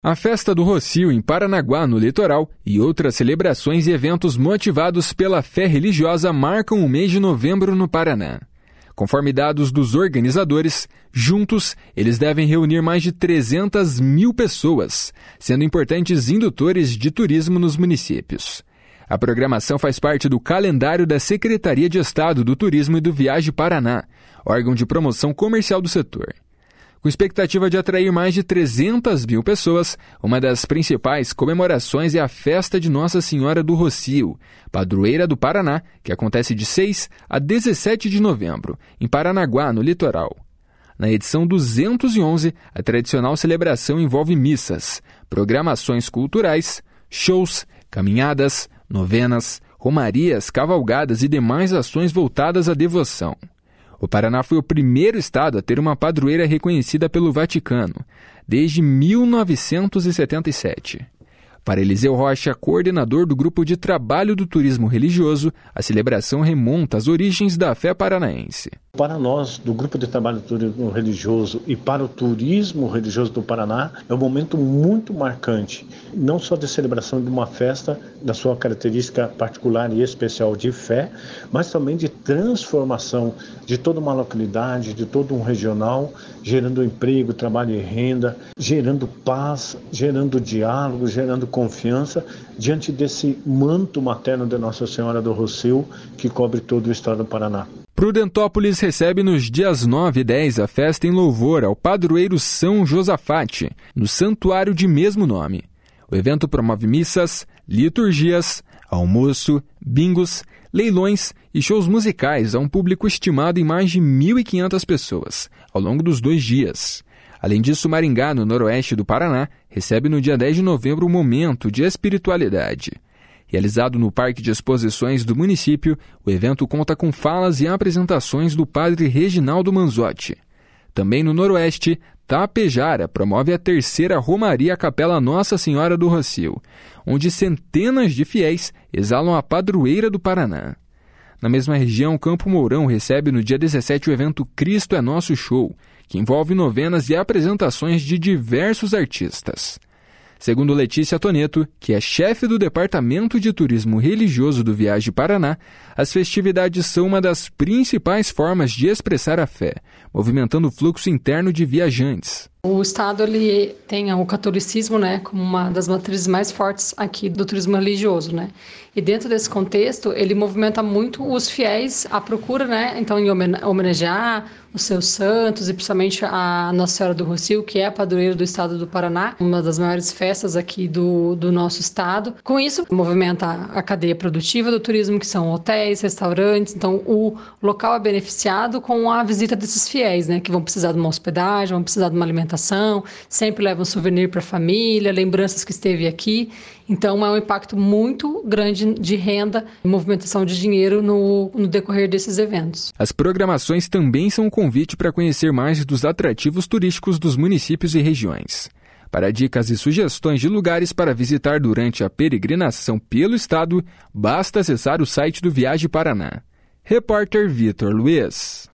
A Festa do Rocio em Paranaguá, no litoral, e outras celebrações e eventos motivados pela fé religiosa marcam o mês de novembro no Paraná. Conforme dados dos organizadores, juntos eles devem reunir mais de 300 mil pessoas, sendo importantes indutores de turismo nos municípios. A programação faz parte do calendário da Secretaria de Estado do Turismo e do Viagem Paraná, órgão de promoção comercial do setor. Com expectativa de atrair mais de 300 mil pessoas, uma das principais comemorações é a Festa de Nossa Senhora do Rocio, padroeira do Paraná, que acontece de 6 a 17 de novembro, em Paranaguá, no litoral. Na edição 211, a tradicional celebração envolve missas, programações culturais, shows, caminhadas, novenas, romarias, cavalgadas e demais ações voltadas à devoção. O Paraná foi o primeiro estado a ter uma padroeira reconhecida pelo Vaticano, desde 1977. Para Eliseu Rocha, coordenador do Grupo de Trabalho do Turismo Religioso, a celebração remonta às origens da fé paranaense. Para nós, do Grupo de Trabalho do Turismo Religioso e para o turismo religioso do Paraná, é um momento muito marcante, não só de celebração de uma festa, da sua característica particular e especial de fé, mas também de transformação de toda uma localidade, de todo um regional, gerando emprego, trabalho e renda, gerando paz, gerando diálogo, gerando confiança diante desse manto materno de Nossa Senhora do Rocio que cobre todo o estado do Paraná. Prudentópolis recebe nos dias 9 e 10 a festa em louvor ao padroeiro São Josafate, no santuário de mesmo nome. O evento promove missas, liturgias, almoço, bingos, leilões e shows musicais a um público estimado em mais de 1.500 pessoas, ao longo dos 2 dias. Além disso, Maringá, no noroeste do Paraná, recebe no dia 10 de novembro um momento de espiritualidade. Realizado no Parque de Exposições do município, o evento conta com falas e apresentações do padre Reginaldo Manzotti. Também no noroeste, Tapejara promove a 3ª Romaria à Capela Nossa Senhora do Rocio, onde centenas de fiéis exalam a padroeira do Paraná. Na mesma região, Campo Mourão recebe no dia 17 o evento Cristo é Nosso Show, que envolve novenas e apresentações de diversos artistas. Segundo Letícia Toneto, que é chefe do Departamento de Turismo Religioso do Viagem Paraná, as festividades são uma das principais formas de expressar a fé, movimentando o fluxo interno de viajantes. O estado ele tem o catolicismo, como uma das matrizes mais fortes aqui do turismo religioso, E dentro desse contexto, ele movimenta muito os fiéis à procura, então em homenagear os seus santos e principalmente a Nossa Senhora do Rocio, que é a padroeira do estado do Paraná, uma das maiores festas aqui do nosso estado. Com isso, movimenta a cadeia produtiva do turismo, que são hotéis, restaurantes. Então, o local é beneficiado com a visita desses fiéis, que vão precisar de uma hospedagem, vão precisar de uma alimentação, sempre levam souvenir para a família, lembranças que esteve aqui. Então, é um impacto muito grande de renda e movimentação de dinheiro no decorrer desses eventos. As programações também são um convite para conhecer mais dos atrativos turísticos dos municípios e regiões. Para dicas e sugestões de lugares para visitar durante a peregrinação pelo estado, basta acessar o site do Viagem Paraná. Repórter Vitor Luiz.